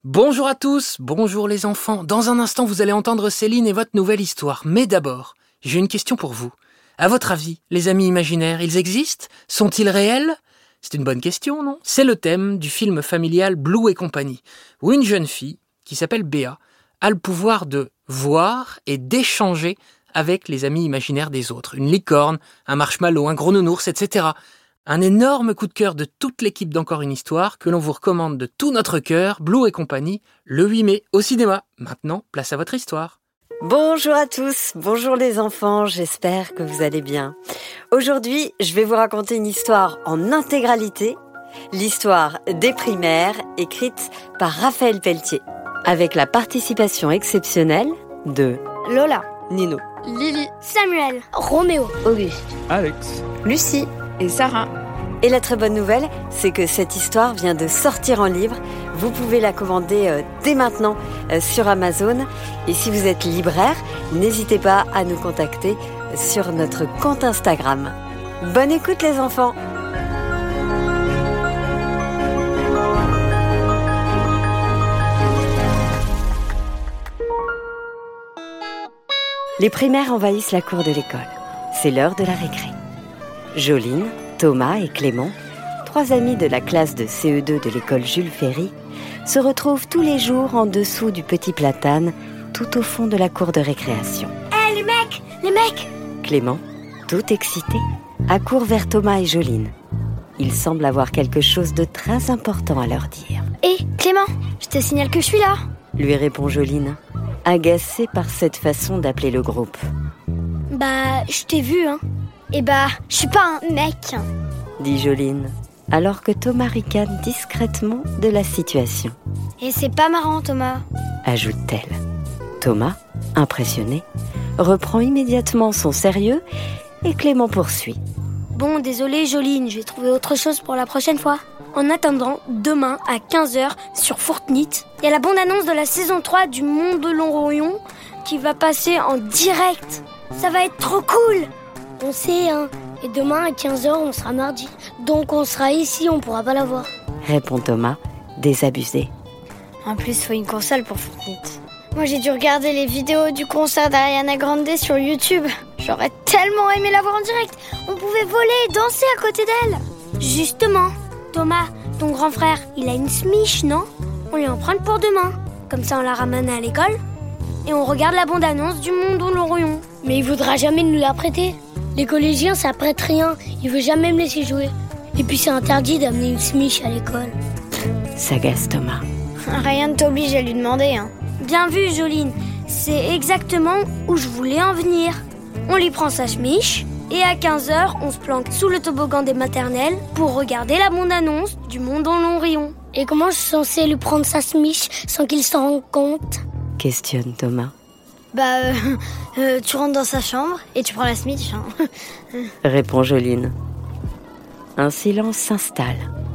Bonjour à tous, bonjour les enfants. Dans un instant, vous allez entendre Céline et votre nouvelle histoire. Mais d'abord, j'ai une question pour vous. À votre avis, les amis imaginaires, ils existent ? Sont-ils réels ? C'est une bonne question, non ? C'est le thème du film familial Blue et compagnie, où une jeune fille, qui s'appelle Béa, a le pouvoir de voir et d'échanger avec les amis imaginaires des autres. Une licorne, un marshmallow, un gros nounours, etc. Un énorme coup de cœur de toute l'équipe d'Encore une histoire que l'on vous recommande de tout notre cœur, Blue et compagnie, le 8 mai au cinéma. Maintenant, place à votre histoire. Bonjour à tous, bonjour les enfants, j'espère que vous allez bien. Aujourd'hui, je vais vous raconter une histoire en intégralité, l'histoire des primaires écrite par Raphaël Pelletier, avec la participation exceptionnelle de Lola, Nino, Lily, Samuel, Roméo, Auguste, Alex, Lucie et Sarah. Et la très bonne nouvelle, c'est que cette histoire vient de sortir en livre. Vous pouvez la commander dès maintenant sur Amazon. Et si vous êtes libraire, n'hésitez pas à nous contacter sur notre compte Instagram. Bonne écoute les enfants! Les primaires envahissent la cour de l'école. C'est l'heure de la récré. Joline, Thomas et Clément, 3 amis de la classe de CE2 de l'école Jules Ferry, se retrouvent tous les jours en dessous du petit platane, tout au fond de la cour de récréation. Hé les mecs! Clément, tout excité, accourt vers Thomas et Joline. Il semble avoir quelque chose de très important à leur dire. Hé Clément, je te signale que je suis là. Lui répond Joline, agacée par cette façon d'appeler le groupe. Bah, je t'ai vu, hein. Et bah, je suis pas un mec, dit Joline, alors que Thomas ricane discrètement de la situation. Et c'est pas marrant, Thomas, ajoute-t-elle. Thomas, impressionné, reprend immédiatement son sérieux et Clément poursuit. Bon, désolé Joline, je vais trouver autre chose pour la prochaine fois. En attendant, demain à 15h sur Fortnite, il y a la bande-annonce de la saison 3 du Monde de l'Orion qui va passer en direct. Ça va être trop cool! On sait, hein. Et demain à 15h, on sera mardi. Donc on sera ici, on pourra pas la voir. Répond Thomas, désabusé. En plus, il faut une console pour Fortnite. Moi, j'ai dû regarder les vidéos du concert d'Ariana Grande sur YouTube. J'aurais tellement aimé la voir en direct. On pouvait voler et danser à côté d'elle. Justement, Thomas, ton grand frère, il a une smiche, non? On lui en prend pour demain. Comme ça, on la ramène à l'école. Et on regarde la bande-annonce du Monde de l'Orion. Mais il voudra jamais nous la prêter. Les collégiens, ça prête rien. Il veut jamais me laisser jouer. Et puis c'est interdit d'amener une smiche à l'école. S'agace Thomas. Rien ne t'oblige à lui demander, hein. Bien vu, Joline. C'est exactement où je voulais en venir. On lui prend sa smiche. Et à 15h, on se planque sous le toboggan des maternelles pour regarder la bande-annonce du Monde en l'Orion. Et comment je suis censée lui prendre sa smiche sans qu'il s'en rende compte? Questionne Thomas. Bah, tu rentres dans sa chambre et tu prends la smiche, hein. Répond Joline. Un silence s'installe.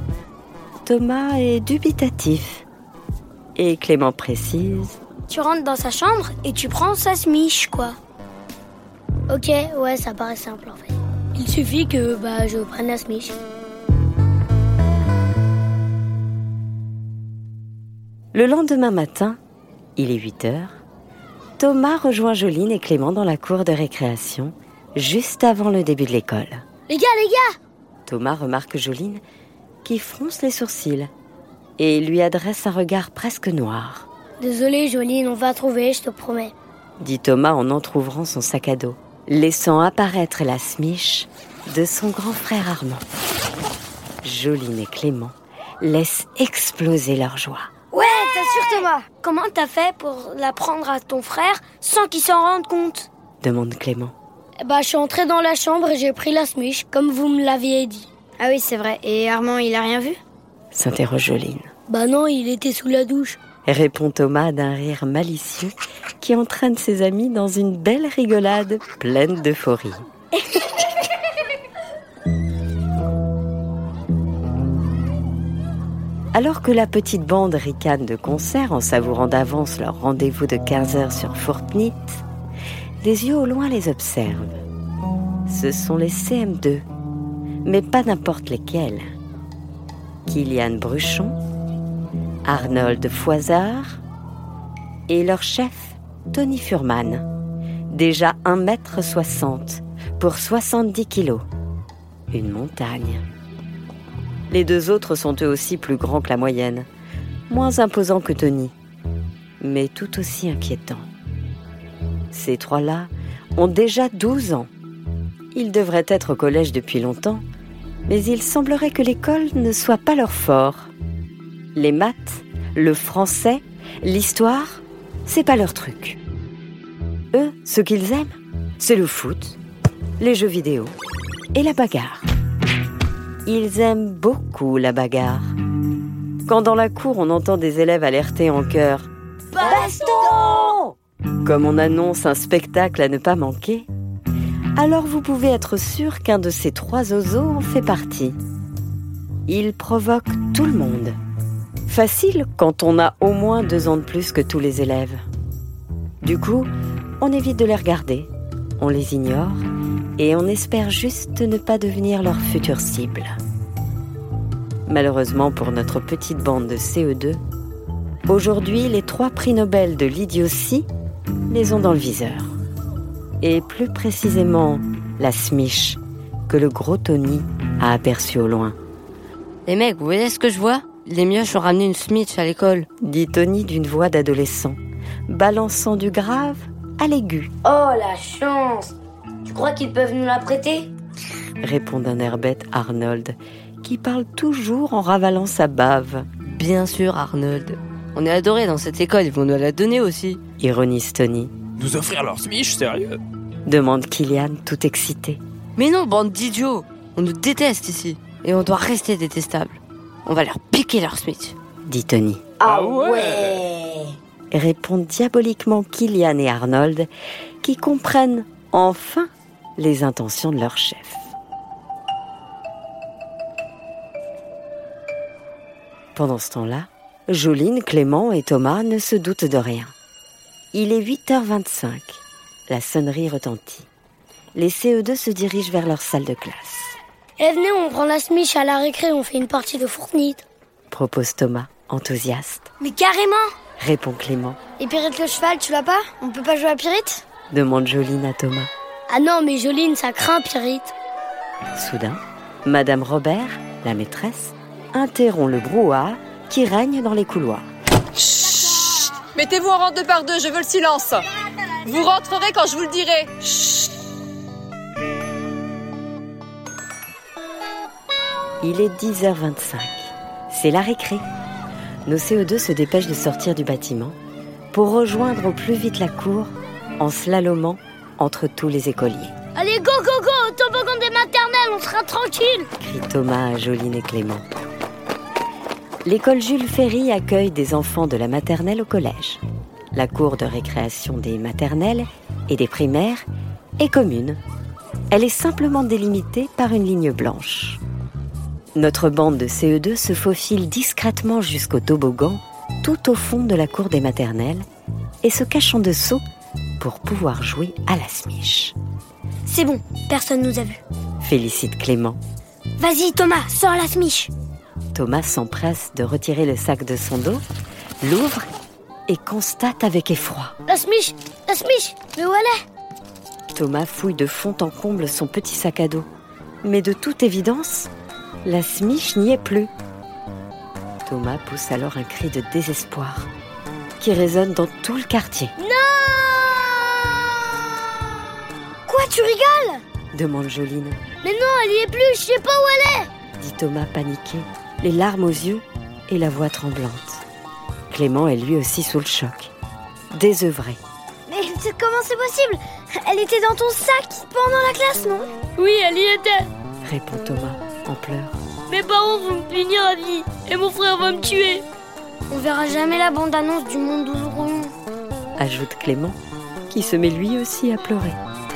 Thomas est dubitatif. Et Clément précise. Tu rentres dans sa chambre et tu prends sa smiche, quoi. Ok, ouais, ça paraît simple en fait. Il suffit que je prenne la smiche. Le lendemain matin, il est 8h. Thomas rejoint Joline et Clément dans la cour de récréation, juste avant le début de l'école. Les gars! Thomas remarque Joline qui fronce les sourcils et lui adresse un regard presque noir. Désolé Joline, on va trouver, je te promets. Dit Thomas en entr'ouvrant son sac à dos, laissant apparaître la smiche de son grand frère Armand. Joline et Clément laissent exploser leur joie. Ouais, t'assures Thomas. Comment t'as fait pour la prendre à ton frère sans qu'il s'en rende compte? Demande Clément. Je suis entrée dans la chambre et j'ai pris la smiche, comme vous me l'aviez dit. Ah oui, c'est vrai. Et Armand, il a rien vu? S'interroge Joline. Bah non, il était sous la douche. Répond Thomas d'un rire malicieux qui entraîne ses amis dans une belle rigolade pleine d'euphorie. Alors que la petite bande ricane de concert en savourant d'avance leur rendez-vous de 15h sur Fortnite, les yeux au loin les observent. Ce sont les CM2, mais pas n'importe lesquels. Kylian Bruchon, Arnold Foisard et leur chef, Tony Fuhrmann, déjà 1,60 m pour 70 kilos. Une montagne. Les deux autres sont eux aussi plus grands que la moyenne, moins imposants que Tony, mais tout aussi inquiétants. Ces trois-là ont déjà 12 ans. Ils devraient être au collège depuis longtemps, mais il semblerait que l'école ne soit pas leur fort. Les maths, le français, l'histoire, c'est pas leur truc. Eux, ce qu'ils aiment, c'est le foot, les jeux vidéo et la bagarre. Ils aiment beaucoup la bagarre. Quand dans la cour on entend des élèves alerter en chœur « Baston !» comme on annonce un spectacle à ne pas manquer, alors vous pouvez être sûr qu'un de ces trois oiseaux en fait partie. Ils provoquent tout le monde. Facile quand on a au moins 2 ans de plus que tous les élèves. Du coup, on évite de les regarder, on les ignore et on espère juste ne pas devenir leur future cible. Malheureusement pour notre petite bande de CE2, aujourd'hui les 3 prix Nobel de l'idiotie les ont dans le viseur. Et plus précisément la Smiche que le gros Tony a aperçue au loin. Les mecs, vous voyez ce que je vois ? Les mioches ont ramené une Smiche à l'école, dit Tony d'une voix d'adolescent, balançant du grave à l'aigu. Oh la chance! Tu crois qu'ils peuvent nous la prêter? Répond d'un air bête Arnold, qui parle toujours en ravalant sa bave. Bien sûr, Arnold. On est adorés dans cette école, ils vont nous la donner aussi. Ironise Tony. Nous offrir leur Smiche, sérieux? Demande Kylian, tout excité. Mais non, bande d'idiots! On nous déteste ici, et on doit rester détestables. On va leur piquer leur Smiche, dit Tony. Ah ouais! Répondent diaboliquement Kylian et Arnold, qui comprennent enfin les intentions de leur chef. Pendant ce temps-là, Joline, Clément et Thomas ne se doutent de rien. Il est 8h25. La sonnerie retentit. Les CE2 se dirigent vers leur salle de classe. Eh venez, on prend la Smiche à la récré, on fait une partie de Fortnite. Propose Thomas, enthousiaste. Mais carrément! Répond Clément. Et Pirate le cheval, tu l'as pas? On peut pas jouer à Pirate? Demande Joline à Thomas. Ah non, mais Joline, ça craint Pirate. Soudain, Madame Robert, la maîtresse, interrompt le brouhaha qui règne dans les couloirs. Chut! Mettez-vous en rang 2 par 2, je veux le silence. Vous rentrerez quand je vous le dirai. Chut! Il est 10h25. C'est la récré. Nos CE2 se dépêchent de sortir du bâtiment pour rejoindre au plus vite la cour en slalomant entre tous les écoliers. Allez, go, go, go, au toboggan des maternelles, on sera tranquille! Crie Thomas à Joline et Clément. L'école Jules Ferry accueille des enfants de la maternelle au collège. La cour de récréation des maternelles et des primaires est commune. Elle est simplement délimitée par une ligne blanche. Notre bande de CE2 se faufile discrètement jusqu'au toboggan, tout au fond de la cour des maternelles, et se cache en dessous pour pouvoir jouer à la Smiche. C'est bon, personne nous a vus. Félicite Clément. Vas-y Thomas, sors la Smiche. Thomas s'empresse de retirer le sac de son dos, l'ouvre et constate avec effroi. La Smiche, mais où elle est? Thomas fouille de fond en comble son petit sac à dos. Mais de toute évidence, la Smiche n'y est plus. Thomas pousse alors un cri de désespoir qui résonne dans tout le quartier. Non! Quoi, tu rigoles? Demande Joline. Mais non, elle y est plus, je sais pas où elle est! Dit Thomas paniqué, les larmes aux yeux et la voix tremblante. Clément est lui aussi sous le choc, désœuvré. Mais comment c'est possible? Elle était dans ton sac pendant la classe, non? Oui, elle y était, répond Thomas en pleurs. Mes parents vont me punir à vie et mon frère va me tuer. On verra jamais la bande-annonce du monde où nous roulons, ajoute Clément, qui se met lui aussi à pleurer.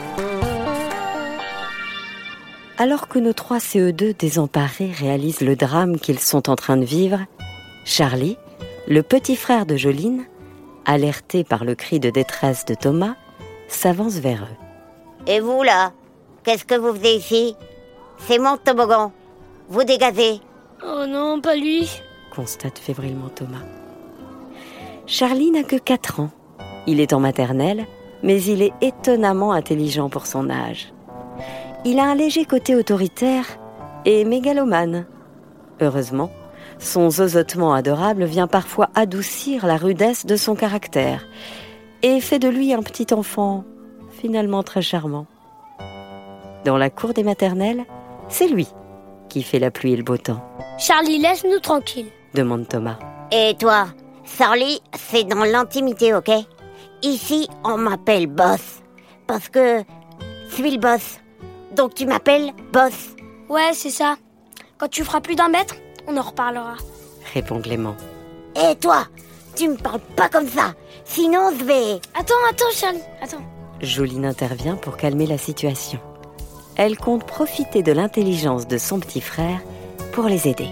Alors que nos 3 CE2 désemparés réalisent le drame qu'ils sont en train de vivre, Charlie, le petit frère de Joline, alerté par le cri de détresse de Thomas, s'avance vers eux. Et vous là, qu'est-ce que vous faisiez ici? C'est mon toboggan. Vous dégagez. Oh non, pas lui, constate fébrilement Thomas. Charlie n'a que 4 ans. Il est en maternelle, mais il est étonnamment intelligent pour son âge. Il a un léger côté autoritaire et mégalomane. Heureusement, son zozotement adorable vient parfois adoucir la rudesse de son caractère et fait de lui un petit enfant finalement très charmant. Dans la cour des maternelles, c'est lui qui fait la pluie et le beau temps. Charlie, laisse-nous tranquille, demande Thomas. Et toi, Charlie, c'est dans l'intimité, ok? Ici, on m'appelle Boss. Parce que je suis le boss. Donc tu m'appelles Boss. Ouais, c'est ça. Quand tu feras plus d'1 mètre, on en reparlera, répond Clément. Et toi, tu me parles pas comme ça. Sinon, je vais... Attends, Charlie, attends. Joline intervient pour calmer la situation. Elle compte profiter de l'intelligence de son petit frère pour les aider.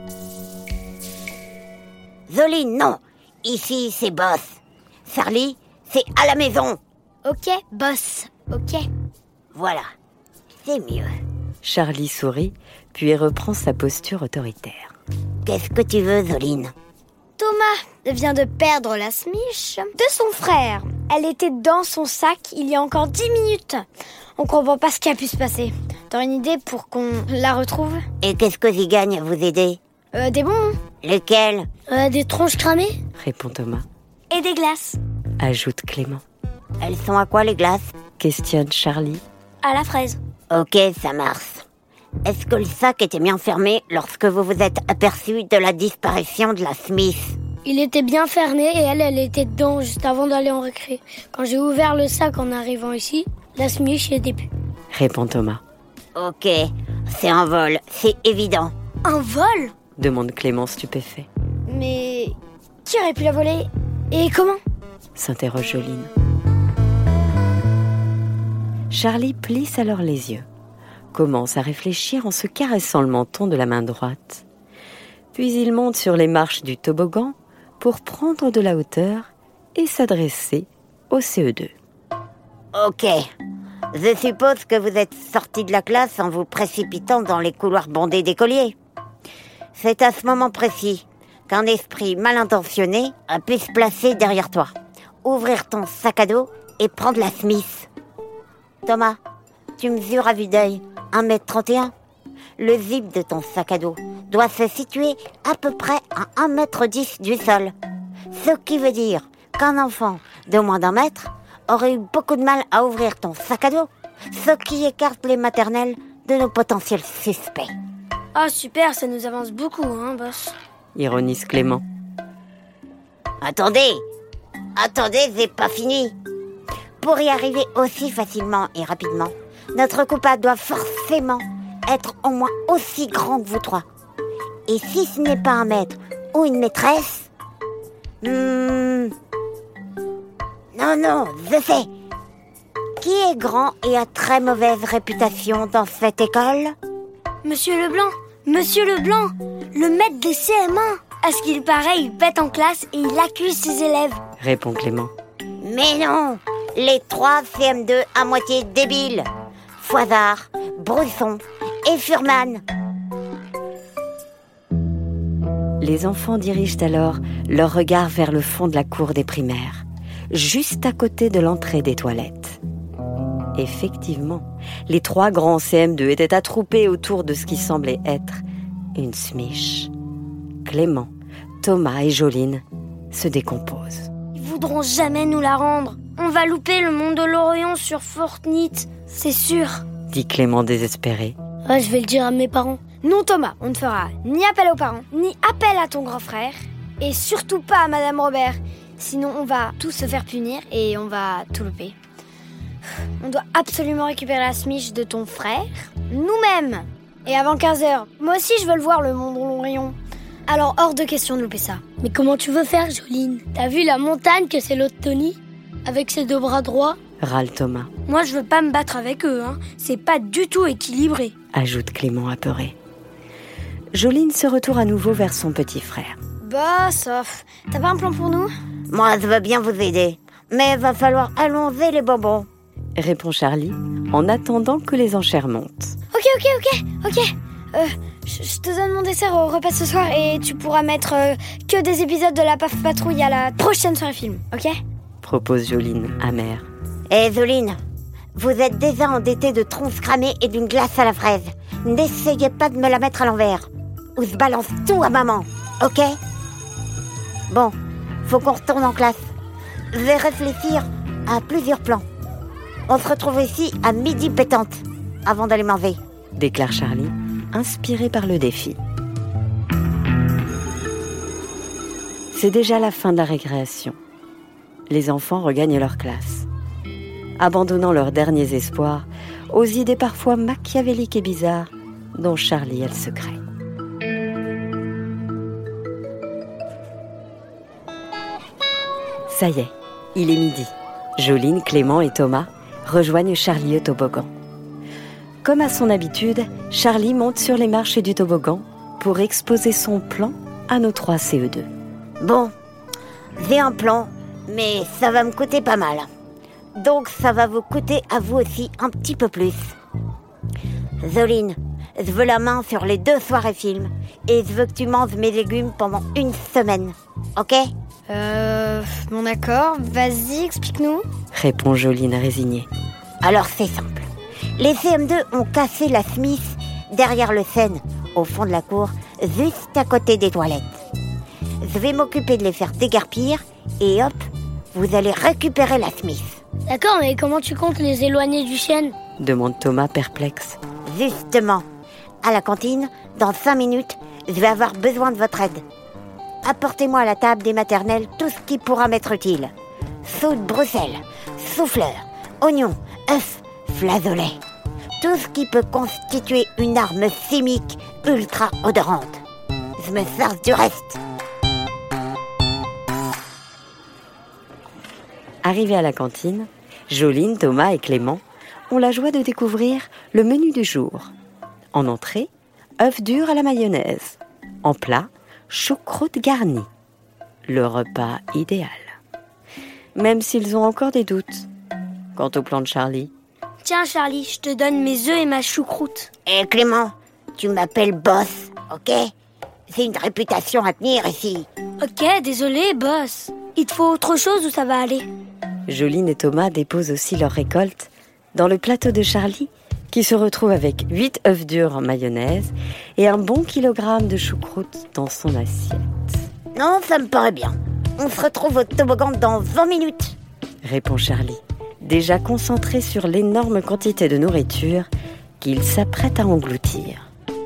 Joline, non. Ici, c'est Boss. Charlie, c'est à la maison. Ok, boss, ok. Voilà, c'est mieux. Charlie sourit, puis reprend sa posture autoritaire. Qu'est-ce que tu veux, Joline? Thomas vient de perdre la smiche de son frère. Elle était dans son sac il y a encore 10 minutes. On comprend pas ce qui a pu se passer. T'as une idée pour qu'on la retrouve? Et qu'est-ce que j'y gagne à vous aider? Des bonbons. Lesquels? Des tronches cramées. Répond Thomas. Et des glaces. Ajoute Clément. Elles sont à quoi, les glaces? Questionne Charlie. À la fraise. Ok, ça marche. Est-ce que le sac était bien fermé lorsque vous vous êtes aperçu de la disparition de la Smith? Il était bien fermé et elle était dedans juste avant d'aller en récré. Quand j'ai ouvert le sac en arrivant ici, la smiche n'y était plus. Répond Thomas. Ok, c'est un vol, c'est évident. Un vol? Demande Clément stupéfait. Mais qui aurait pu la voler? Et comment? S'interroge Joline. Charlie plisse alors les yeux, commence à réfléchir en se caressant le menton de la main droite. Puis il monte sur les marches du toboggan pour prendre de la hauteur et s'adresser au CE2. Ok, je suppose que vous êtes sorti de la classe en vous précipitant dans les couloirs bondés d'écoliers. C'est à ce moment précis qu'un esprit mal intentionné a pu se placer derrière toi, ouvrir ton sac à dos et prendre la Smith. Thomas, tu mesures à vue d'œil 1m31. Le zip de ton sac à dos doit se situer à peu près à 1m10 du sol. Ce qui veut dire qu'un enfant de moins d'1 mètre aurait eu beaucoup de mal à ouvrir ton sac à dos, ce qui écarte les maternelles de nos potentiels suspects. Ah super, ça nous avance beaucoup, hein, boss? Ironise Clément. Attendez, c'est pas fini. Pour y arriver aussi facilement et rapidement, notre coupable doit forcément être au moins aussi grand que vous trois. Et si ce n'est pas un maître ou une maîtresse... Non, je sais. Qui est grand et a très mauvaise réputation dans cette école? Monsieur Leblanc, le maître des CM1. À ce qu'il paraît, il pète en classe et il accuse ses élèves. Répond Clément. Mais non, les 3 CM2 à moitié débiles. Foisard, Brusson et Furman. Les enfants dirigent alors leur regard vers le fond de la cour des primaires, juste à côté de l'entrée des toilettes. Effectivement, les 3 grands CM2 étaient attroupés autour de ce qui semblait être une smiche. Clément, Thomas et Joline se décomposent. Ils voudront jamais nous la rendre. On va louper le monde de l'Orient sur Fortnite, c'est sûr. Dit Clément désespéré. Ah, je vais le dire à mes parents. Non Thomas, on ne fera ni appel aux parents, ni appel à ton grand frère, et surtout pas à Madame Robert. Sinon on va tous se faire punir et on va tout louper. On doit absolument récupérer la smiche de ton frère, nous-mêmes. Et avant 15h, moi aussi je veux le voir, le monde de l'Orient. Alors hors de question de louper ça. Mais comment tu veux faire, Joline? T'as vu la montagne que c'est l'autre Tony? Avec ses 2 bras droits? Râle Thomas. Moi je veux pas me battre avec eux, hein. C'est pas du tout équilibré. Ajoute Clément apeuré. Joline se retourne à nouveau vers son petit frère. Bah, sauf. T'as pas un plan pour nous? Moi, je veux bien vous aider, mais va falloir allonger les bonbons. Répond Charlie en attendant que les enchères montent. Ok. Je te donne mon dessert au repas de ce soir et tu pourras mettre que des épisodes de la Paf Patrouille à la prochaine soirée film, ok ? Propose Joline, amère. Zoline, vous êtes déjà endettée de tronces cramées et d'une glace à la fraise. N'essayez pas de me la mettre à l'envers. Ou se balance tout à maman, ok ? Bon, faut qu'on retourne en classe. Je vais réfléchir à plusieurs plans. On se retrouve ici à midi pétante, avant d'aller manger. Déclare Charlie, inspiré par le défi. C'est déjà la fin de la récréation. Les enfants regagnent leur classe, abandonnant leurs derniers espoirs aux idées parfois machiavéliques et bizarres dont Charlie a le secret. Ça y est, il est midi. Joline, Clément et Thomas rejoignent Charlie au toboggan. Comme à son habitude, Charlie monte sur les marches du toboggan pour exposer son plan à nos 3 CE2. Bon, j'ai un plan, mais ça va me coûter pas mal. Donc ça va vous coûter à vous aussi un petit peu plus. Zoline, je veux la main sur les 2 soirées films et je veux que tu manges mes légumes pendant 1 semaine, ok ? Bon d'accord, vas-y, explique-nous. Répond Joline résignée. Alors c'est simple. Les CM2 ont cassé la Smith derrière le Seine, au fond de la cour, juste à côté des toilettes. Je vais m'occuper de les faire déguerpir et hop, vous allez récupérer la Smith. D'accord, mais comment tu comptes les éloigner du chien ? Demande Thomas perplexe. Justement, à la cantine, dans 5 minutes, je vais avoir besoin de votre aide. Apportez-moi à la table des maternelles tout ce qui pourra m'être utile. Sauce Bruxelles, souffleur, oignons, œufs, flageolets. Tout ce qui peut constituer une arme chimique ultra odorante. Je me charge du reste. Arrivés à la cantine, Joline, Thomas et Clément ont la joie de découvrir le menu du jour. En entrée, œufs durs à la mayonnaise. En plat, choucroute garnie. Le repas idéal. Même s'ils ont encore des doutes. Quant au plan de Charlie. Tiens Charlie, je te donne mes œufs et ma choucroute. Clément, tu m'appelles boss, ok ? C'est une réputation à tenir ici. Ok, désolé, boss. Il te faut autre chose ou ça va aller ? Joline et Thomas déposent aussi leur récolte dans le plateau de Charlie, qui se retrouve avec 8 œufs durs en mayonnaise et un bon kilogramme de choucroute dans son assiette. Non, ça me paraît bien. On se retrouve au toboggan dans 20 minutes. Répond Charlie, déjà concentré sur l'énorme quantité de nourriture qu'il s'apprête à engloutir.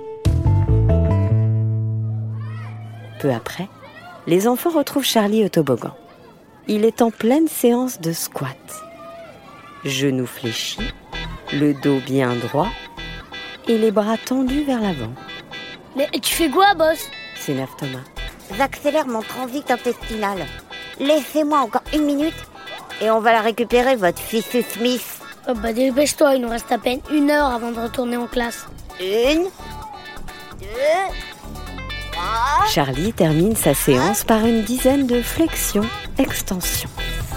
Peu après, les enfants retrouvent Charlie au toboggan. Il est en pleine séance de squat. Genoux fléchis, le dos bien droit et les bras tendus vers l'avant. Mais tu fais quoi, boss ? S'énerve Thomas. J'accélère mon transit intestinal. Laissez-moi encore 1 minute et on va la récupérer, votre fils Smith. Oh bah dépêche-toi, il nous reste à peine 1 heure avant de retourner en classe. 1, 2, 3... Charlie termine sa séance par une dizaine de flexions, extensions.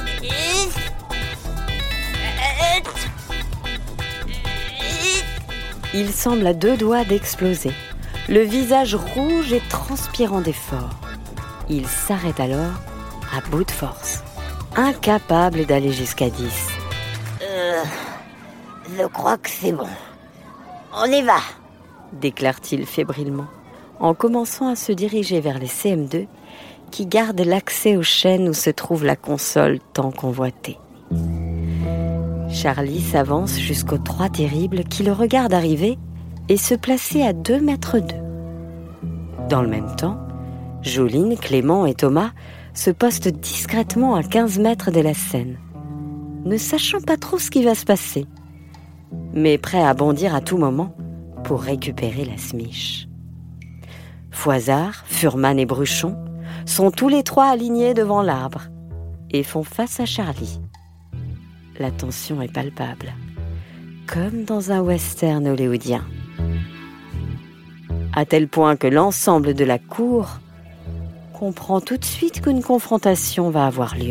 Il semble à 2 doigts d'exploser, le visage rouge et transpirant d'effort. Il s'arrête alors à bout de force, incapable d'aller jusqu'à 10. Je crois que c'est bon. On y va, déclare-t-il fébrilement, en commençant à se diriger vers les CM2 qui gardent l'accès aux chaînes où se trouve la console tant convoitée. Charlie s'avance jusqu'aux 3 terribles qui le regardent arriver et se placer à 2 mètres d'eux. Dans le même temps, Joline, Clément et Thomas se postent discrètement à 15 mètres de la scène, ne sachant pas trop ce qui va se passer, mais prêts à bondir à tout moment pour récupérer la smiche. Fouazzard, Furman et Bruchon sont tous les 3 alignés devant l'arbre et font face à Charlie. La tension est palpable, comme dans un western hollywoodien. À tel point que l'ensemble de la cour comprend tout de suite qu'une confrontation va avoir lieu.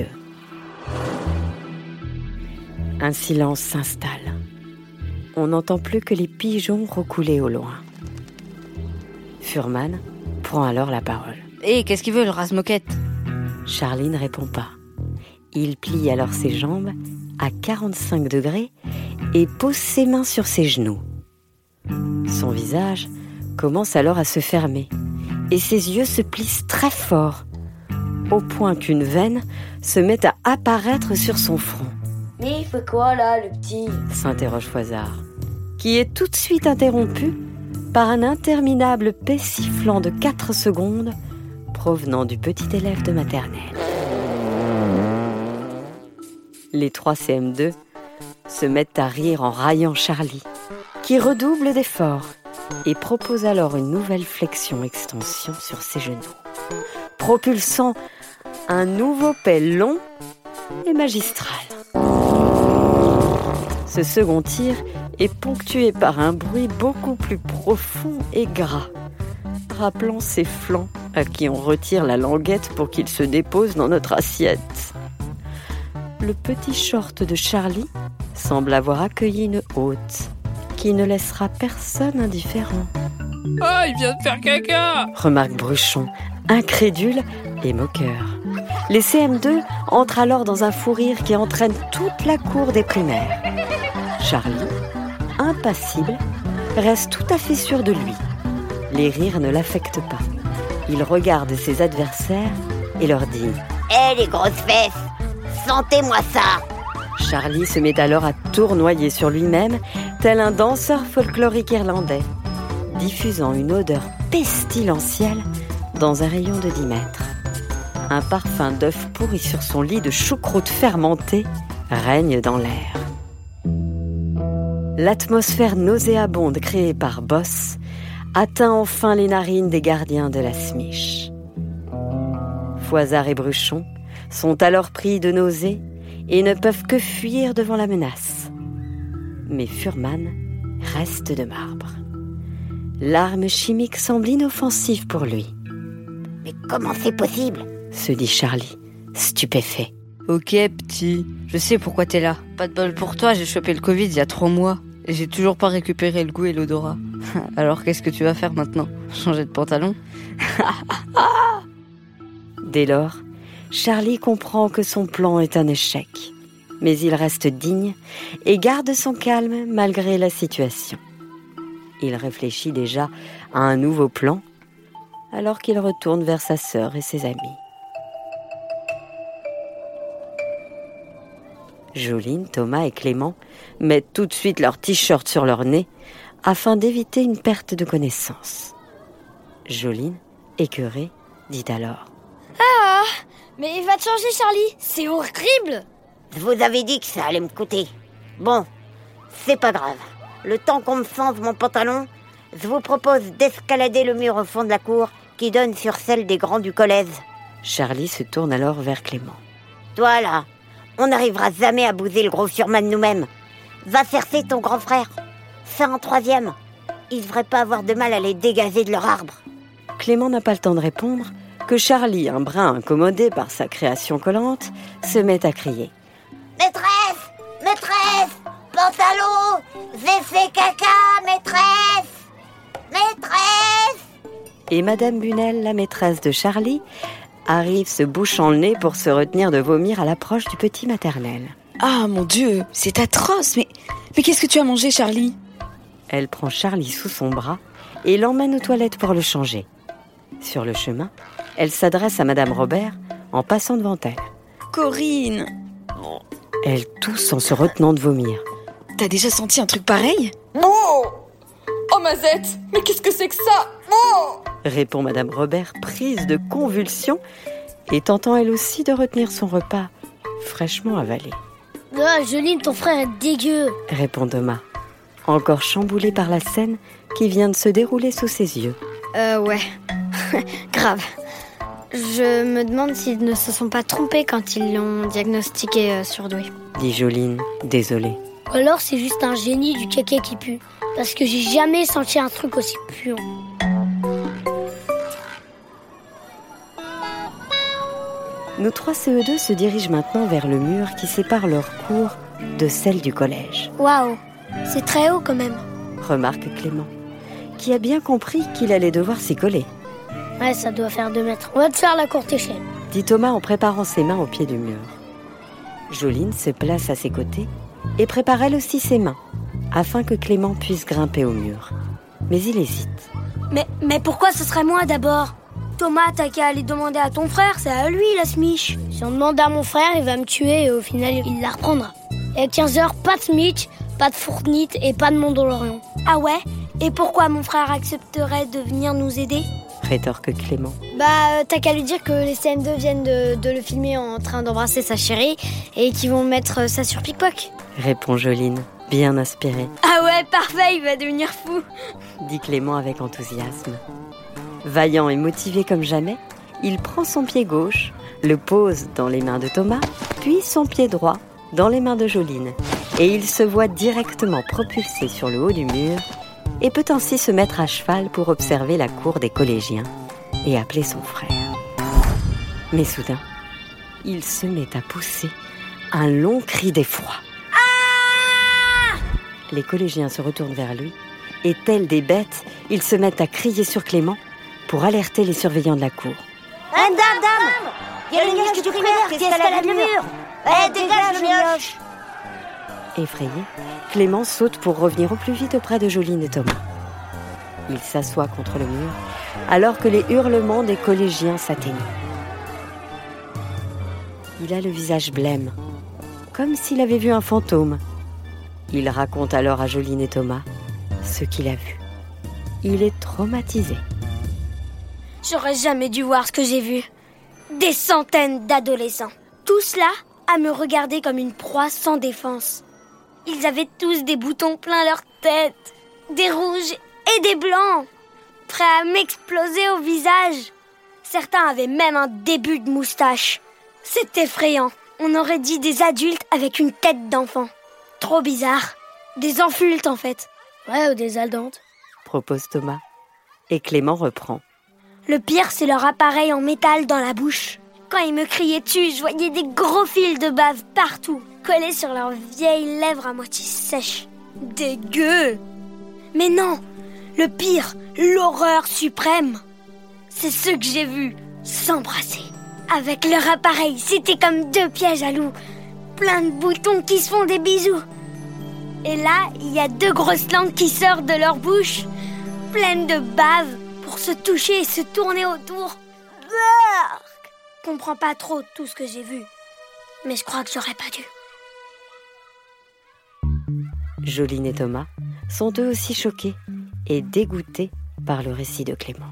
Un silence s'installe. On n'entend plus que les pigeons roucouler au loin. Fuhrman prend alors la parole. Hé, qu'est-ce qu'il veut, le rase-moquette? Charlie ne répond pas. Il plie alors ses jambes à 45 degrés et pose ses mains sur ses genoux. Son visage commence alors à se fermer et ses yeux se plissent très fort, au point qu'une veine se met à apparaître sur son front. Mais il fait quoi là, le petit? S'interroge Fouazzard, qui est tout de suite interrompu par un interminable paix sifflant de 4 secondes provenant du petit élève de maternelle. Les 3 CM2 se mettent à rire en raillant Charlie, qui redouble d'efforts et propose alors une nouvelle flexion-extension sur ses genoux, propulsant un nouveau paix long et magistral. Ce second tir est ponctué par un bruit beaucoup plus profond et gras, rappelant ses flancs à qui on retire la languette pour qu'il se dépose dans notre assiette. Le petit short de Charlie semble avoir accueilli une hôte qui ne laissera personne indifférent. « Ah, il vient de faire caca !» remarque Bruchon, incrédule et moqueur. Les CM2 entrent alors dans un fou rire qui entraîne toute la cour des primaires. Charlie, impassible, reste tout à fait sûr de lui. Les rires ne l'affectent pas. Il regarde ses adversaires et leur dit « Hé les grosses fesses, sentez-moi ça !» Charlie se met alors à tournoyer sur lui-même, tel un danseur folklorique irlandais, diffusant une odeur pestilentielle dans un rayon de 10 mètres. Un parfum d'œuf pourri sur son lit de choucroute fermentée règne dans l'air. L'atmosphère nauséabonde créée par Boss atteint enfin les narines des gardiens de la Smiche. Fouazzard et Bruchon sont alors pris de nausées et ne peuvent que fuir devant la menace. Mais Fuhrman reste de marbre. L'arme chimique semble inoffensive pour lui. « Mais comment c'est possible ?» se dit Charlie, stupéfait. Ok, petit, je sais pourquoi t'es là. Pas de bol pour toi, j'ai chopé le Covid il y a 3 mois. Et j'ai toujours pas récupéré le goût et l'odorat. Alors qu'est-ce que tu vas faire maintenant? Changer de pantalon? Dès lors, Charlie comprend que son plan est un échec. Mais il reste digne et garde son calme malgré la situation. Il réfléchit déjà à un nouveau plan alors qu'il retourne vers sa sœur et ses amis. Joline, Thomas et Clément mettent tout de suite leur t-shirt sur leur nez afin d'éviter une perte de connaissance. Joline, écœurée, dit alors « Ah, mais il va te changer, Charlie, c'est horrible !» Je vous avais dit que ça allait me coûter. Bon, c'est pas grave. Le temps qu'on me change mon pantalon, je vous propose d'escalader le mur au fond de la cour qui donne sur celle des grands du collège. Charlie se tourne alors vers Clément. Toi là, on n'arrivera jamais à bouser le gros Fuhrman nous-mêmes. Va chercher ton grand frère. C'est en 3e. Ils devraient pas avoir de mal à les dégager de leur arbre. Clément n'a pas le temps de répondre que Charlie, un brin incommodé par sa création collante, se met à crier. Maîtresse! Maîtresse! Pantalon! J'ai fait caca, maîtresse! Maîtresse! Et Madame Bunel, la maîtresse de Charlie, arrive se bouchant le nez pour se retenir de vomir à l'approche du petit maternel. Ah mon Dieu, c'est atroce, mais qu'est-ce que tu as mangé, Charlie? Elle prend Charlie sous son bras et l'emmène aux toilettes pour le changer. Sur le chemin, elle s'adresse à Madame Robert en passant devant elle. Corinne! Elle tousse en se retenant de vomir. T'as déjà senti un truc pareil? Oh Mazette, mais qu'est-ce que c'est que ça? Répond Madame Robert, prise de convulsions et tentant elle aussi de retenir son repas fraîchement avalé. Ah, Joline, ton frère est dégueu, répond Thomas, encore chamboulé par la scène qui vient de se dérouler sous ses yeux. Ouais, grave. Je me demande s'ils ne se sont pas trompés quand ils l'ont diagnostiqué surdoué. Dit Joline, désolée. Alors c'est juste un génie du caca qui pue. Parce que j'ai jamais senti un truc aussi puant. Nos 3 CE2 se dirigent maintenant vers le mur qui sépare leur cour de celle du collège. Waouh, c'est très haut quand même, remarque Clément, qui a bien compris qu'il allait devoir s'y coller. Ouais, ça doit faire 2 mètres. On va te faire la courte échelle. Dit Thomas en préparant ses mains au pied du mur. Joline se place à ses côtés et prépare elle aussi ses mains, afin que Clément puisse grimper au mur. Mais il hésite. Mais pourquoi ce serait moi d'abord ? Thomas, t'as qu'à aller demander à ton frère, c'est à lui la smiche. Si on demande à mon frère, il va me tuer et au final, il la reprendra. Et à 15h, pas de smiche, pas de fournite et pas de Mandalorian. Ah ouais ? Et pourquoi mon frère accepterait de venir nous aider ? Rétorque Clément. T'as qu'à lui dire que les CM2 viennent de le filmer en train d'embrasser sa chérie et qu'ils vont mettre ça sur TikTok. Répond Joline, bien inspirée. Ah ouais, parfait, il va devenir fou. Dit Clément avec enthousiasme. Vaillant et motivé comme jamais, il prend son pied gauche, le pose dans les mains de Thomas, puis son pied droit dans les mains de Joline. Et il se voit directement propulsé sur le haut du mur et peut ainsi se mettre à cheval pour observer la cour des collégiens et appeler son frère. Mais soudain, il se met à pousser un long cri d'effroi. Les collégiens se retournent vers lui et, tels des bêtes, ils se mettent à crier sur Clément pour alerter les surveillants de la cour. Dame, il y a une mioche du primaire qui escalade le mur. Dégage, mioche. Effrayé, Clément saute pour revenir au plus vite auprès de Joline et Thomas. Il s'assoit contre le mur alors que les hurlements des collégiens s'atténuent. Il a le visage blême, comme s'il avait vu un fantôme. Il raconte alors à Joline et Thomas ce qu'il a vu. Il est traumatisé. J'aurais jamais dû voir ce que j'ai vu. Des centaines d'adolescents. Tous là à me regarder comme une proie sans défense. Ils avaient tous des boutons plein leur tête, des rouges et des blancs, prêts à m'exploser au visage. Certains avaient même un début de moustache. C'est effrayant. On aurait dit des adultes avec une tête d'enfant. Trop bizarre. Des enfultes en fait. Ouais, ou des aldantes. Propose Thomas. Et Clément reprend. Le pire, c'est leur appareil en métal dans la bouche. Quand ils me criaient dessus, je voyais des gros fils de bave partout, collés sur leurs vieilles lèvres à moitié sèches. Dégueu! Mais non, le pire, l'horreur suprême, c'est ceux que j'ai vus s'embrasser. Avec leur appareil, c'était comme 2 pièges à loups. Plein de boutons qui se font des bisous. Et là, il y a 2 grosses langues qui sortent de leur bouche, pleines de bave, pour se toucher et se tourner autour. Je comprends pas trop tout ce que j'ai vu, mais je crois que j'aurais pas dû. Joline et Thomas sont eux aussi choqués et dégoûtés par le récit de Clément.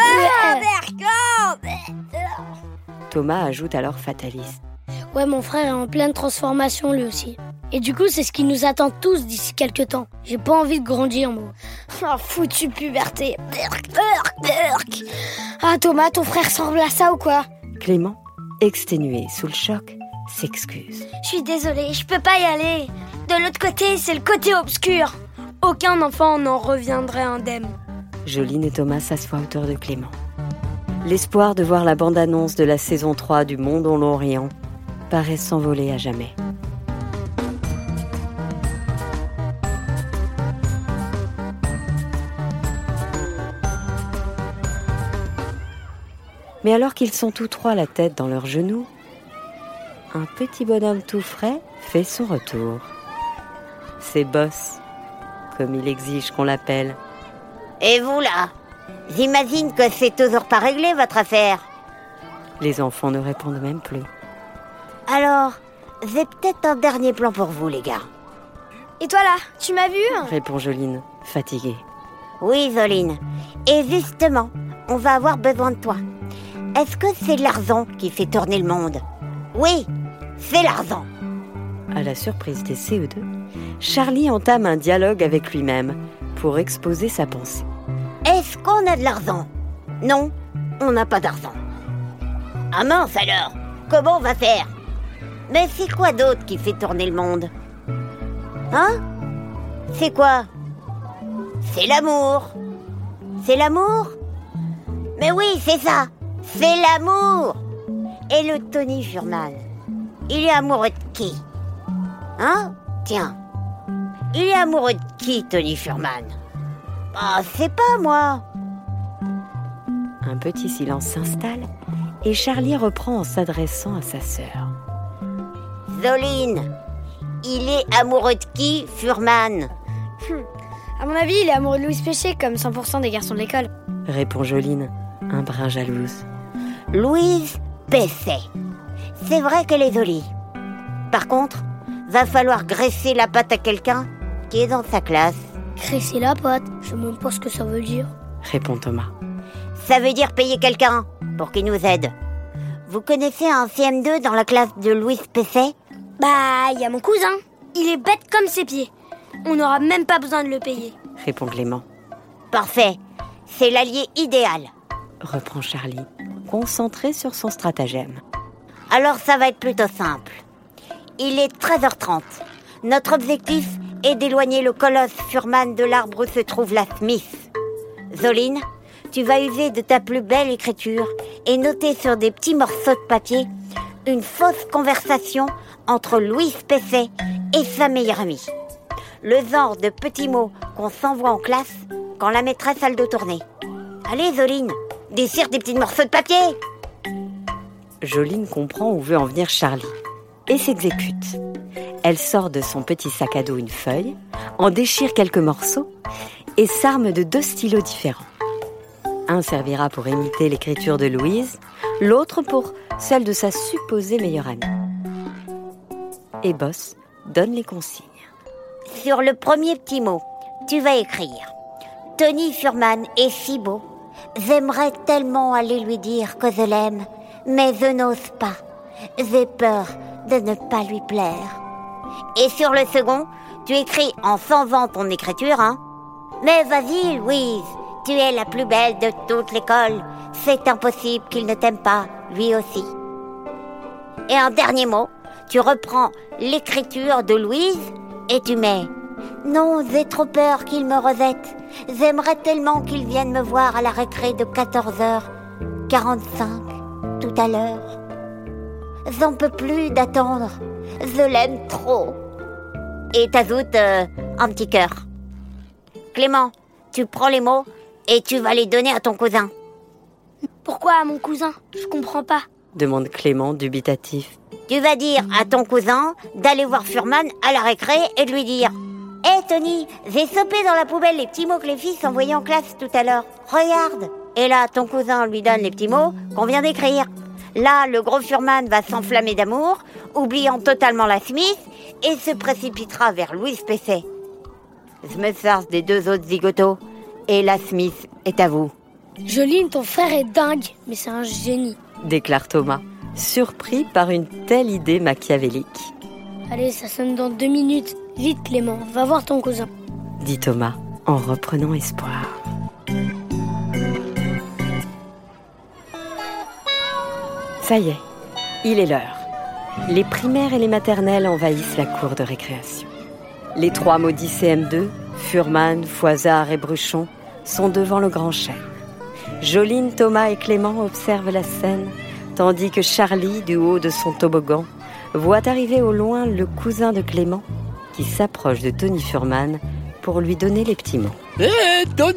Thomas ajoute alors fataliste. Ouais, mon frère est en pleine transformation lui aussi. Et du coup, c'est ce qui nous attend tous d'ici quelques temps. J'ai pas envie de grandir, moi. Oh, foutue puberté. Ah, Thomas, ton frère ressemble à ça ou quoi ? Clément, exténué sous le choc, s'excuse. Je suis désolée, je peux pas y aller. De l'autre côté, c'est le côté obscur. Aucun enfant n'en reviendrait indemne. Joline et Thomas s'assoient autour de Clément. L'espoir de voir la bande-annonce de la saison 3 du Monde en l'Orient paraît s'envoler à jamais. Mais alors qu'ils sont tous trois la tête dans leurs genoux, un petit bonhomme tout frais fait son retour. C'est Boss, comme il exige qu'on l'appelle. Et vous là ? J'imagine que c'est toujours pas réglé votre affaire. Les enfants ne répondent même plus. Alors, j'ai peut-être un dernier plan pour vous les gars. Et toi là, tu m'as vu ? Répond Joline, fatiguée. Oui Joline, et justement, on va avoir besoin de toi. Est-ce que c'est l'argent qui fait tourner le monde ? Oui, c'est l'argent. À la surprise des CE2, Charlie entame un dialogue avec lui-même pour exposer sa pensée. Est-ce qu'on a de l'argent ? Non, on n'a pas d'argent. Ah mince alors, comment on va faire ? Mais c'est quoi d'autre qui fait tourner le monde ? Hein ? C'est quoi ? C'est l'amour. C'est l'amour ? Mais oui, c'est ça. C'est l'amour. Et le Tony Furman, il est amoureux de qui ? Hein ? Tiens, il est amoureux de qui, Tony Furman ? Ah, c'est pas moi. Un petit silence s'installe et Charlie reprend en s'adressant à sa sœur. Zoline, il est amoureux de qui, Furman? À mon avis, il est amoureux de Louise Péché, comme 100% des garçons de l'école. Répond Joline, un brin jalouse. Louise Pesset. C'est vrai qu'elle est jolie. Par contre, va falloir graisser la patte à quelqu'un qui est dans sa classe. Graisser la patte, je sais même pas ce que ça veut dire. Répond Thomas. Ça veut dire payer quelqu'un pour qu'il nous aide. Vous connaissez un CM2 dans la classe de Louise Pesset? Bah, il y a mon cousin. Il est bête comme ses pieds. On n'aura même pas besoin de le payer. Répond Clément. Parfait, c'est l'allié idéal. Reprend Charlie, concentré sur son stratagème. Alors ça va être plutôt simple. Il est 13h30. Notre objectif est d'éloigner le colosse Furman de l'arbre où se trouve la Smith. Zoline, tu vas user de ta plus belle écriture et noter sur des petits morceaux de papier une fausse conversation entre Louise Pesset et sa meilleure amie. Le genre de petits mots qu'on s'envoie en classe quand la maîtresse a le dos tourné. Allez Zoline, dessire des petits morceaux de papier. Joline comprend où veut en venir Charlie et s'exécute. Elle sort de son petit sac à dos une feuille, en déchire quelques morceaux et s'arme de 2 stylos différents. Un servira pour imiter l'écriture de Louise, l'autre pour celle de sa supposée meilleure amie. Et Boss donne les consignes. Sur le premier petit mot, tu vas écrire « Tony Furman est si beau. J'aimerais tellement aller lui dire que je l'aime, mais je n'ose pas. J'ai peur de ne pas lui plaire. » Et sur le second, tu écris en changeant ton écriture, hein. « Mais vas-y, Louise, tu es la plus belle de toute l'école. C'est impossible qu'il ne t'aime pas, lui aussi. » Et un dernier mot, tu reprends l'écriture de Louise et tu mets « Non, j'ai trop peur qu'il me rejette. J'aimerais tellement qu'il vienne me voir à la récré de 14h45 tout à l'heure. J'en peux plus d'attendre. Je l'aime trop. » Et t'ajoutes un petit cœur. Clément, tu prends les mots et tu vas les donner à ton cousin. Pourquoi à mon cousin? Je comprends pas. Demande Clément dubitatif. Tu vas dire à ton cousin d'aller voir Furman à la récré et de lui dire « Hé Tony, j'ai chopé dans la poubelle les petits mots que les filles s'envoyaient en classe tout à l'heure. Regarde !» Et là, ton cousin lui donne les petits mots qu'on vient d'écrire. Là, le gros Furman va s'enflammer d'amour, oubliant totalement la Smith, et se précipitera vers Louise Pesset. Je me charge des 2 autres zigotos, et la Smith est à vous. Joline, ton frère est dingue, mais c'est un génie. Déclare Thomas, surpris par une telle idée machiavélique. Allez, ça sonne dans 2 minutes. Vite Clément, va voir ton cousin. Dit Thomas, en reprenant espoir. Ça y est, il est l'heure. Les primaires et les maternelles envahissent la cour de récréation. Les 3 maudits CM2, Furman, Fouazzard et Bruchon, sont devant le grand chêne. Joline, Thomas et Clément observent la scène, tandis que Charlie, du haut de son toboggan, voit arriver au loin le cousin de Clément, qui s'approche de Tony Furman pour lui donner les petits mots. « Hé, Tony !»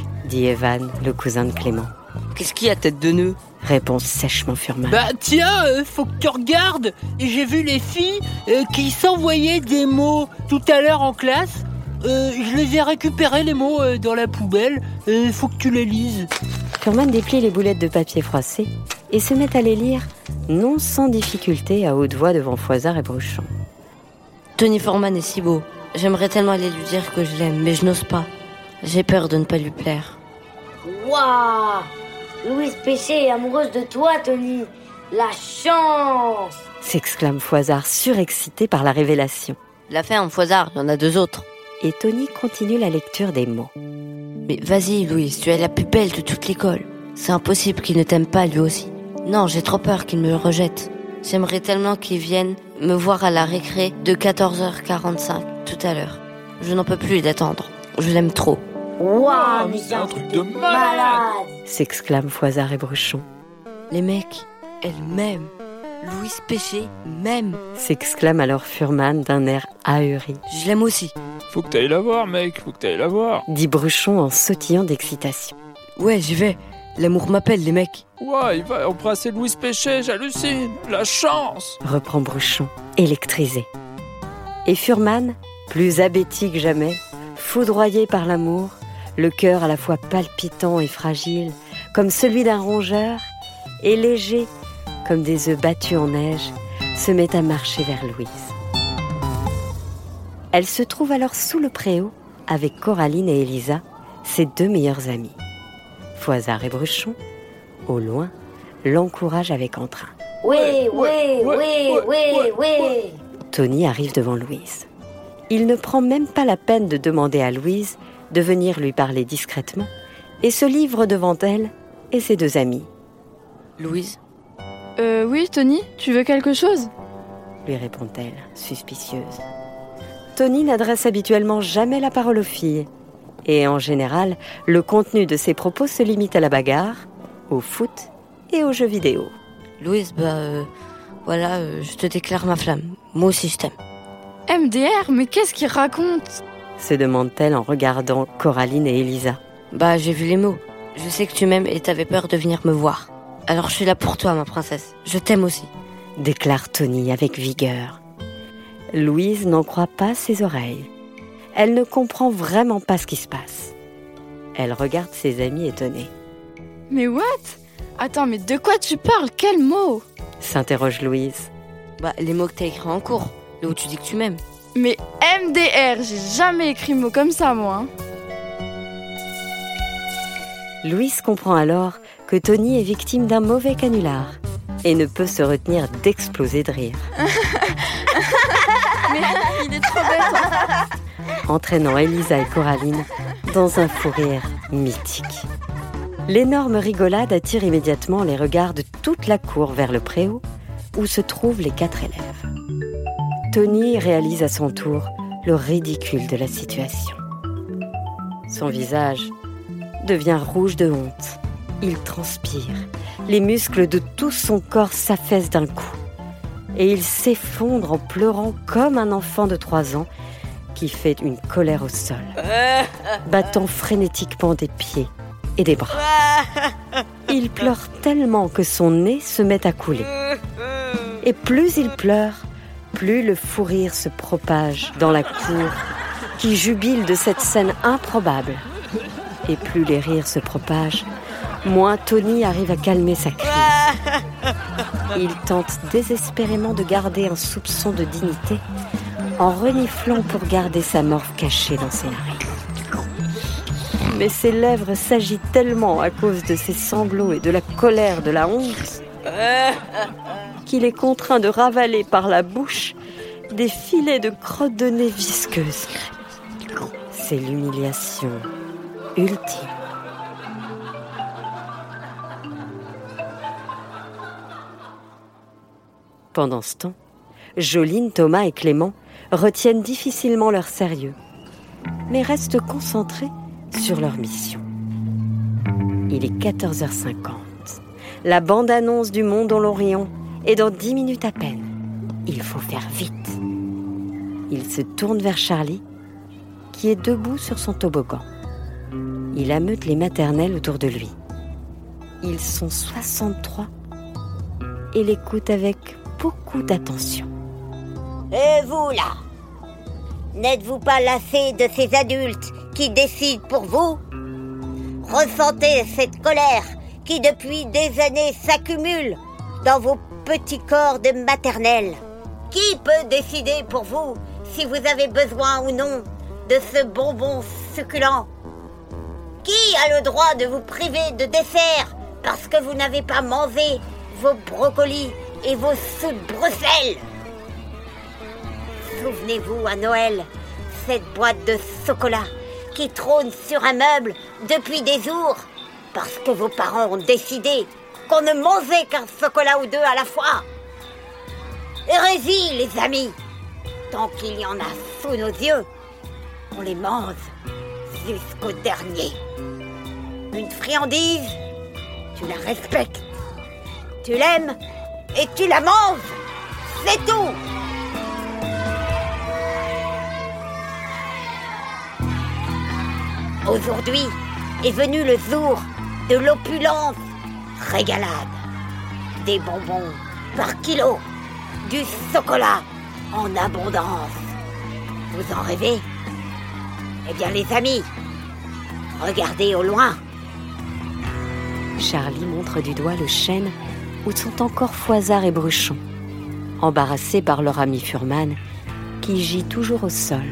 dit Evan, le cousin de Clément. « Qu'est-ce qu'il y a, tête de nœud ?» répond sèchement Furman. « Bah tiens, faut que tu regardes. J'ai vu les filles qui s'envoyaient des mots tout à l'heure en classe. Je les ai récupérés, les mots, dans la poubelle. Faut que tu les lises. » Furman déplie les boulettes de papier froissé et se met à les lire, non sans difficulté, à haute voix devant Fouazzard et Bruchon. Tony Furman est si beau. J'aimerais tellement aller lui dire que je l'aime, mais je n'ose pas. J'ai peur de ne pas lui plaire. Waouh! Louise Péché est amoureuse de toi, Tony. La chance! S'exclame Fouazzard, surexcité par la révélation. La ferme, Fouazzard, il y en a 2 autres. Et Tony continue la lecture des mots. Mais vas-y, Louise, tu es la plus belle de toute l'école. C'est impossible qu'il ne t'aime pas, lui aussi. Non, j'ai trop peur qu'il me rejette. J'aimerais tellement qu'il vienne me voir à la récré de 14h45 tout à l'heure. Je n'en peux plus d'attendre. Je l'aime trop. Waouh, mais c'est un truc de malade! S'exclament Fouazzard et Bruchon. Les mecs, elles m'aiment. Louise Péché m'aime. S'exclame alors Furman d'un air ahuri. Je l'aime aussi. Faut que t'ailles la voir, mec, faut que t'ailles la voir. Dit Bruchon en sautillant d'excitation. Ouais, j'y vais. L'amour m'appelle, les mecs. Ouais, il va embrasser Louise Péché, j'hallucine. La chance. Reprend Bruchon, électrisé. Et Fuhrmann, plus abéti que jamais, foudroyé par l'amour, le cœur à la fois palpitant et fragile, comme celui d'un rongeur, et léger, comme des œufs battus en neige, se met à marcher vers Louise. Elle se trouve alors sous le préau, avec Coraline et Elisa, ses deux meilleures amies. Fouazzard et Bruchon, au loin, l'encouragent avec entrain. Oui. Tony arrive devant Louise. Il ne prend même pas la peine de demander à Louise de venir lui parler discrètement et se livre devant elle et ses deux amies. Louise? Oui, Tony, tu veux quelque chose? Lui répond-elle, suspicieuse. Tony n'adresse habituellement jamais la parole aux filles. Et en général, le contenu de ses propos se limite à la bagarre, au foot et aux jeux vidéo. Louise, voilà, je te déclare ma flamme. Moi aussi, je t'aime. MDR, mais qu'est-ce qu'il raconte? Se demande-t-elle en regardant Coraline et Elisa. J'ai vu les mots. Je sais que tu m'aimes et t'avais peur de venir me voir. Alors je suis là pour toi, ma princesse. Je t'aime aussi. Déclare Tony avec vigueur. Louise n'en croit pas ses oreilles. Elle ne comprend vraiment pas ce qui se passe. Elle regarde ses amis étonnés. Mais what? Attends, mais de quoi tu parles? Quels mots? S'interroge Louise. Les mots que t'as écrits en cours, là où tu dis que tu m'aimes. Mais MDR, j'ai jamais écrit mot comme ça, moi. Louise comprend alors que Tony est victime d'un mauvais canular et ne peut se retenir d'exploser de rire. Mais il est trop bête. Entraînant Elisa et Coraline dans un fou rire mythique. L'énorme rigolade attire immédiatement les regards de toute la cour vers le préau où se trouvent les 4 élèves. Tony réalise à son tour le ridicule de la situation. Son visage devient rouge de honte. Il transpire. Les muscles de tout son corps s'affaissent d'un coup. Et il s'effondre en pleurant comme un enfant de 3 ans qui fait une colère au sol, battant frénétiquement des pieds et des bras. Il pleure tellement que son nez se met à couler. Et plus il pleure, plus le fou rire se propage dans la cour qui jubile de cette scène improbable. Et plus les rires se propagent, moins Tony arrive à calmer sa crise. Il tente désespérément de garder un soupçon de dignité en reniflant pour garder sa morve cachée dans ses narines. Mais ses lèvres s'agitent tellement à cause de ses sanglots et de la colère de la honte qu'il est contraint de ravaler par la bouche des filets de crottes de nez visqueuses. C'est l'humiliation ultime. Pendant ce temps, Joline, Thomas et Clément retiennent difficilement leur sérieux, mais restent concentrés sur leur mission. Il est 14h50. La bande-annonce du Monde en l'Orient est dans 10 minutes à peine. Il faut faire vite. Il se tourne vers Charlie, qui est debout sur son toboggan. Il ameute les maternelles autour de lui. Ils sont 63 et l'écoutent avec beaucoup d'attention. Et vous, là? N'êtes-vous pas lassés de ces adultes qui décident pour vous? Ressentez cette colère qui, depuis des années, s'accumule dans vos petits corps de maternelle. Qui peut décider pour vous si vous avez besoin ou non de ce bonbon succulent? Qui a le droit de vous priver de dessert parce que vous n'avez pas mangé vos brocolis et vos sous de Bruxelles? Souvenez-vous à Noël, cette boîte de chocolat qui trône sur un meuble depuis des jours parce que vos parents ont décidé qu'on ne mangeait qu'un chocolat ou deux à la fois. Hérésie, les amis! Tant qu'il y en a sous nos yeux, on les mange jusqu'au dernier. Une friandise, tu la respectes, tu l'aimes et tu la manges. C'est tout! Aujourd'hui est venu le jour de l'opulence régalade. Des bonbons par kilo, du chocolat en abondance. Vous en rêvez? Eh bien les amis, regardez au loin. Charlie montre du doigt le chêne où sont encore Fouazzard et Bruchon, embarrassés par leur ami Fuhrmann qui gît toujours au sol.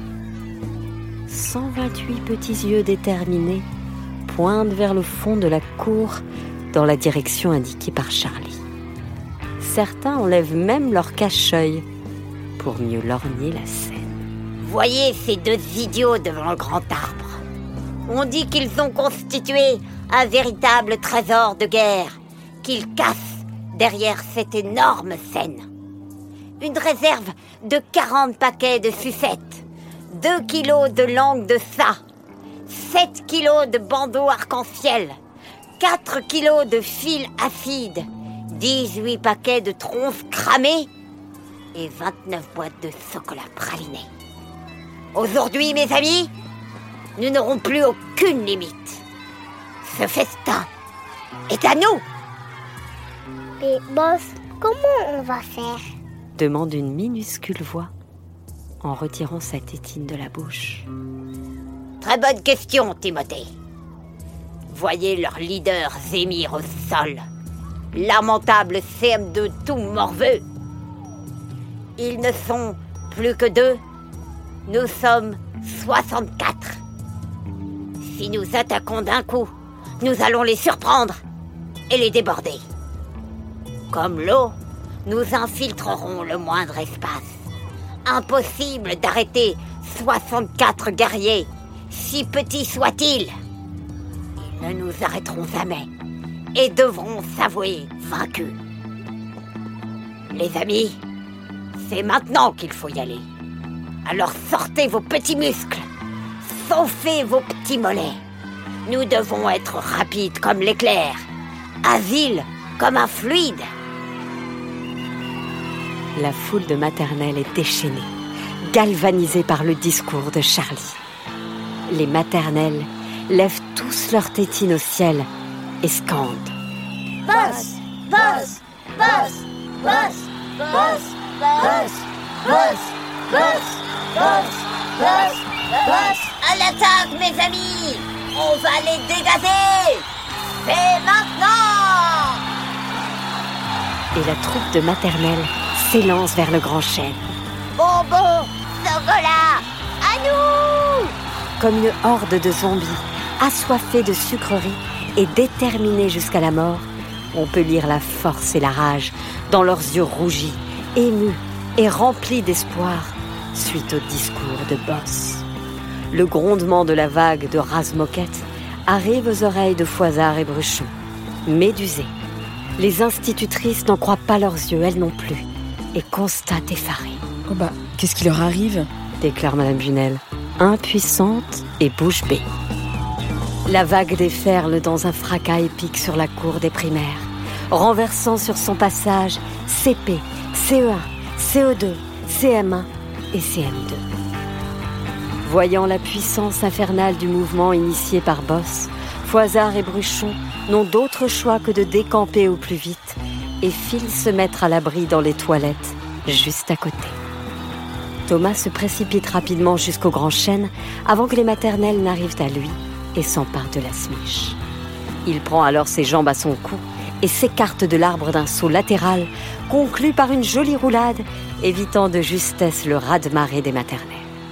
128 petits yeux déterminés pointent vers le fond de la cour dans la direction indiquée par Charlie. Certains enlèvent même leur cache-œil pour mieux lorgner la scène. Voyez ces deux idiots devant le grand arbre. On dit qu'ils ont constitué un véritable trésor de guerre qu'ils cassent derrière cette énorme scène. Une réserve de 40 paquets de sucettes, 2 kilos de langue de ça, 7 kilos de bandeaux arc-en-ciel, 4 kilos de fil acide, 18 paquets de tronces cramées et 29 boîtes de chocolat praliné. Aujourd'hui, mes amis, nous n'aurons plus aucune limite. Ce festin est à nous. Mais boss, comment on va faire? Demande une minuscule voix en retirant sa tétine de la bouche. Très bonne question, Timothée. Voyez leur leader gémir au sol. Lamentable CM2 tout morveux. Ils ne sont plus que 2. Nous sommes 64. Si nous attaquons d'un coup, nous allons les surprendre et les déborder. Comme l'eau, nous infiltrerons le moindre espace. Impossible d'arrêter 64 guerriers, si petits soient-ils. Ils ne nous arrêteront jamais et devront s'avouer vaincus. Les amis, c'est maintenant qu'il faut y aller. Alors sortez vos petits muscles, chauffez vos petits mollets. Nous devons être rapides comme l'éclair, agiles comme un fluide. La foule de maternelle est déchaînée, galvanisée par le discours de Charlie. Les maternelles lèvent tous leurs tétines au ciel et scandent. Boss, boss, boss, boss, boss, boss, boss, boss, boss, boss, boss. À l'attaque, mes amis! On va les dégazer! C'est maintenant! Et la troupe de maternelle s'élance vers le grand chêne. Bonbons, chocolat, à nous! Comme une horde de zombies, assoiffés de sucreries et déterminés jusqu'à la mort, on peut lire la force et la rage dans leurs yeux rougis, émus et remplis d'espoir suite au discours de Boss. Le grondement de la vague de raz-moquettes arrive aux oreilles de Fouazzard et Bruchon. Médusées, les institutrices n'en croient pas leurs yeux, elles non plus, et constatent effarées. Oh bah, qu'est-ce qui leur arrive? Déclare Madame Bunel, impuissante et bouche bée. La vague déferle dans un fracas épique sur la cour des primaires, renversant sur son passage CP, CE1, CE2, CM1 et CM2. Voyant la puissance infernale du mouvement initié par Boss, Fouazzard et Bruchon n'ont d'autre choix que de décamper au plus vite et filent se mettre à l'abri dans les toilettes, juste à côté. Thomas se précipite rapidement jusqu'au grand chêne avant que les maternelles n'arrivent à lui et s'empare de la smiche. Il prend alors ses jambes à son cou et s'écarte de l'arbre d'un saut latéral, conclu par une jolie roulade, évitant de justesse le raz-de-marée des maternelles.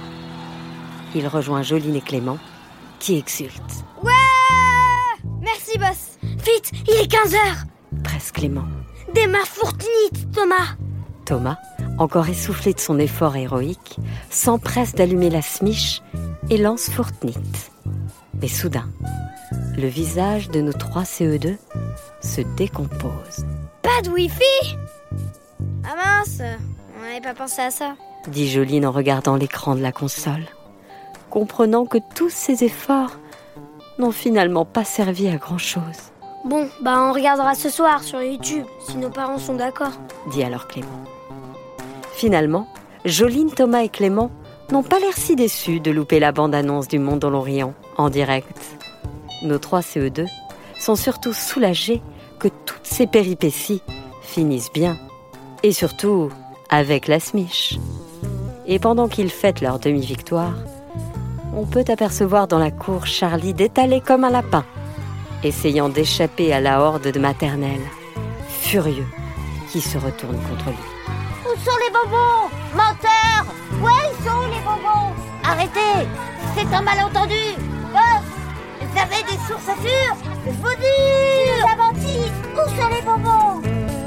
Il rejoint Joline et Clément, qui exultent. Ouais! Merci, boss. Vite, il est 15h. Presse Clément. Démarre Fortnite, Thomas. Thomas, encore essoufflé de son effort héroïque, s'empresse d'allumer la smiche et lance Fortnite. Mais soudain, le visage de nos 3 CE2 se décompose. Pas de Wi-Fi? Ah mince, on n'avait pas pensé à ça. Dit Joline en regardant l'écran de la console, comprenant que tous ses efforts n'ont finalement pas servi à grand-chose. Bon, on regardera ce soir sur YouTube, si nos parents sont d'accord. Dit alors Clément. Finalement, Joline, Thomas et Clément n'ont pas l'air si déçus de louper la bande-annonce du Monde dans l'Orient. en direct. Nos 3 CE2 sont surtout soulagés que toutes ces péripéties finissent bien. Et surtout, avec la Smiche. Et pendant qu'ils fêtent leur demi-victoire, on peut apercevoir dans la cour Charlie détalé comme un lapin, essayant d'échapper à la horde de maternelle, furieux, qui se retourne contre lui. Où sont les bonbons? Menteur! Ouais, ils sont où les bonbons? Arrêtez! C'est un malentendu! Boss! Vous avez des sources sûres? Je vous dis! Tu nous as menti! Où sont les bonbons?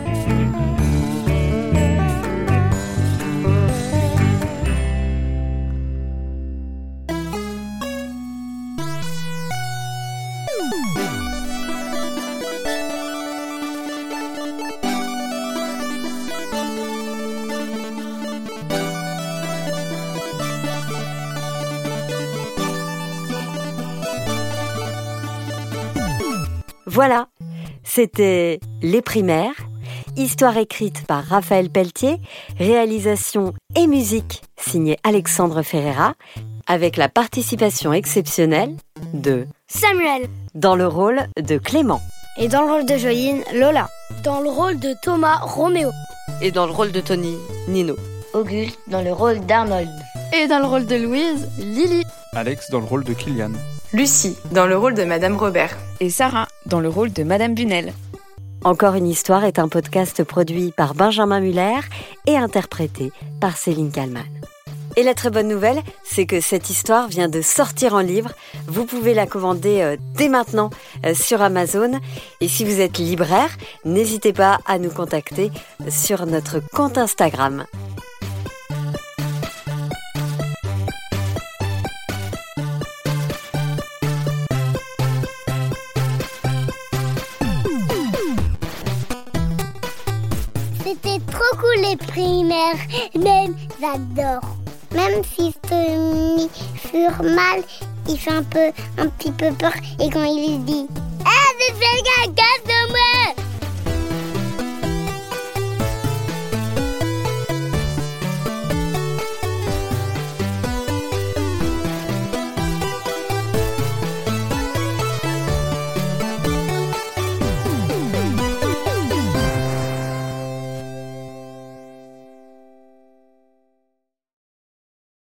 Voilà, c'était Les Primaires, histoire écrite par Raphaël Pelletier, réalisation et musique signée Alexandre Ferreira, avec la participation exceptionnelle de Samuel. Dans le rôle de Clément. Et dans le rôle de Joline, Lola. Dans le rôle de Thomas, Roméo. Et dans le rôle de Tony, Nino. Auguste dans le rôle d'Arnold. Et dans le rôle de Louise, Lily. Alex dans le rôle de Kylian. Lucie, dans le rôle de Madame Robert. Et Sarah, dans le rôle de Madame Bunel. Encore une histoire est un podcast produit par Benjamin Muller et interprété par Céline Kallmann. Et la très bonne nouvelle, c'est que cette histoire vient de sortir en livre. Vous pouvez la commander dès maintenant sur Amazon. Et si vous êtes libraire, n'hésitez pas à nous contacter sur notre compte Instagram. C'était trop cool les primaires, même j'adore. Même si Tony fure mal, il fait un petit peu peur et quand il dit « Ah, c'est gaga !»